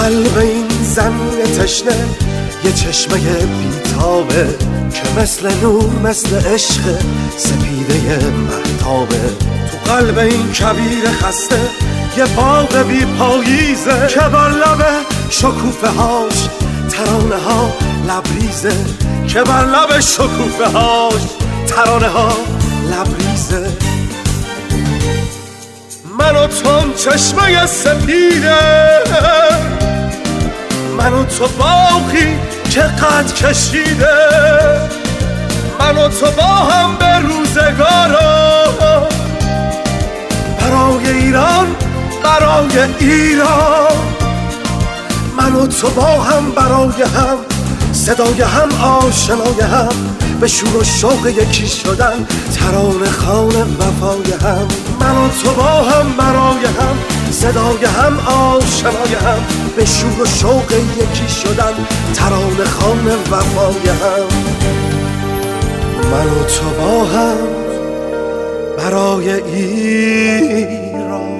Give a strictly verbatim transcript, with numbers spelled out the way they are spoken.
قلب این زمین تشنه یه چشمه بیتابه که مثل نور مثل عشق سپیده مهتابه. تو قلب این کبیر خسته یه باغ بی پاییزه که بر لب شکوفه هاش ترانه ها لبریزه که بر لب شکوفه هاش ترانه ها لبریزه. من و تو چشمه سپیده، من و تو باغی که قد کشیده، من و تو با هم به روزگارا برای ایران برای ایران. من و تو با هم برای هم صدای هم آشنای هم به شور و شوق یکی شدن ترانه خوان وفای هم. من و تو با هم برای هم صدای هم آشنای هم به شور و شوق یکی شدن ترانه خوان وفای هم. من و تو با هم برای ایران.